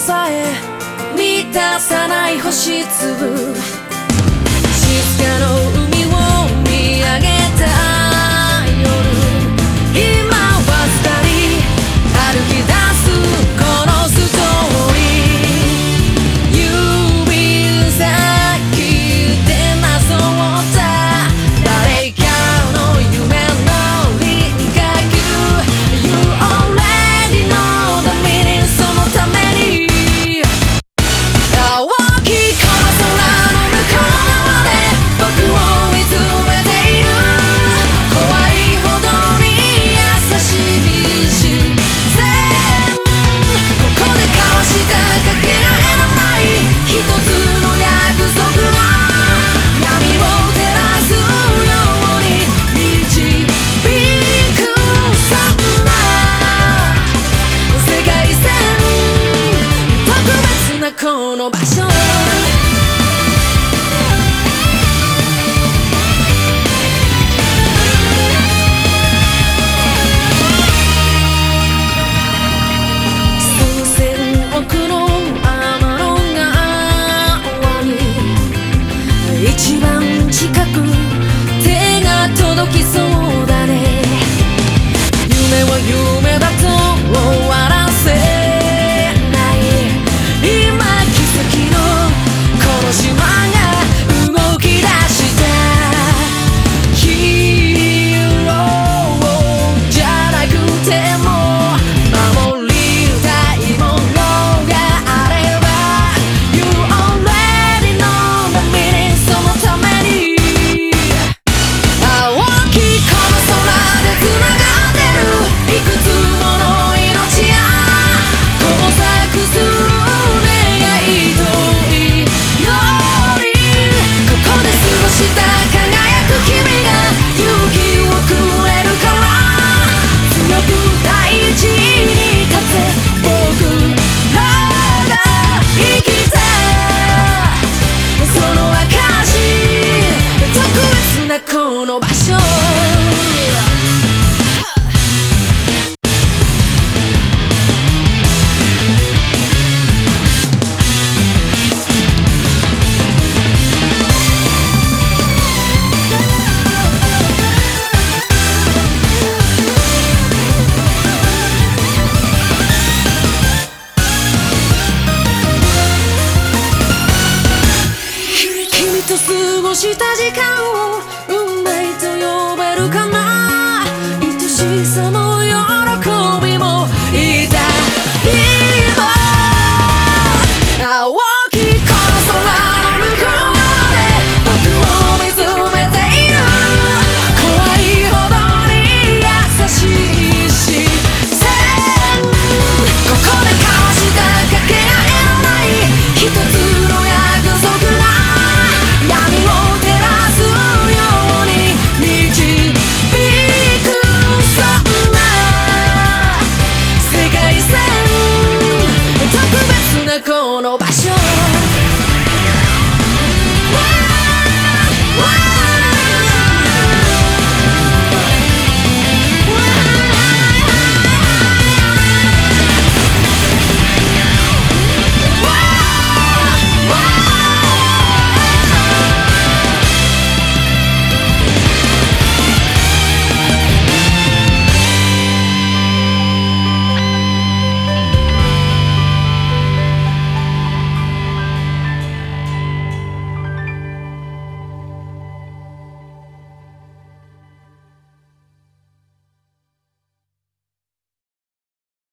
さえ満たさない星粒、静かの海を見上げた夜、今わずかに歩き出すこのストーリー、指先でなぞった誰かの夢の輪郭、 You already know the meaning、 そのために大きいこの空の向こうまで僕を見つめている、怖いほどに優しい視線、ここで交わしたかけがえのない一つの約束が闇を照らすように導く、そんな世界線、特別なこの場所、数千億の天の川に一番近く手が届きそうだね、夢は夢だと終わらせない、今奇跡のこの島が動き出した、ヒーローじゃなくても守りたいものがあれば You already know the meaning、 そのために大きいこの空で繋がってるいくつもの命や交錯する願いと祈り、ここで過ごした輝く君が勇気をくれるから、強く大地に立て僕らが生きたその証、特別なこの場所、君と過ごした時間を運命と呼べるかな、愛しさ